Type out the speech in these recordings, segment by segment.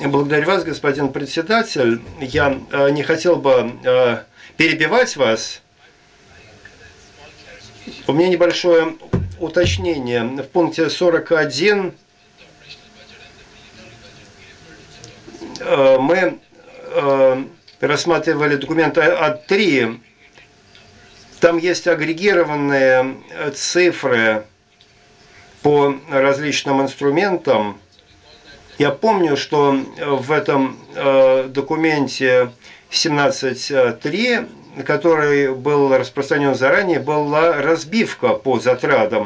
Благодарю вас, господин председатель. Я не хотел бы перебивать вас. У меня небольшое уточнение. В пункте 41 мы рассматривали документ А3. Там есть агрегированные цифры по различным инструментам. Я помню, что в этом документе 17.3, который был распространен заранее, была разбивка по затратам.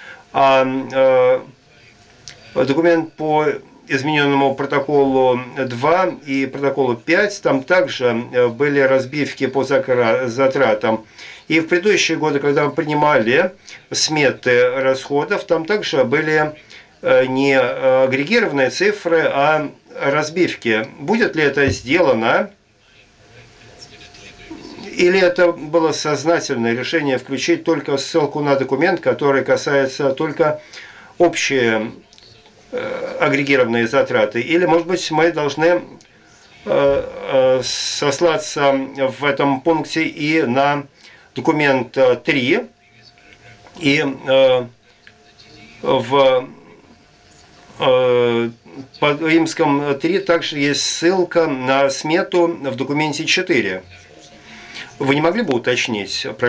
А документ по измененному протоколу 2 и протоколу 5, там также были разбивки по затратам. И в предыдущие годы, когда мы принимали сметы расходов, там также были не агрегированные цифры, а разбивки. Будет ли это сделано? Или это было сознательное решение включить только ссылку на документ, который касается только общие агрегированные затраты? Или, может быть, мы должны сослаться в этом пункте и на документ 3, и в по римском 3 также есть ссылка на смету в документе 4. Вы не могли бы уточнить?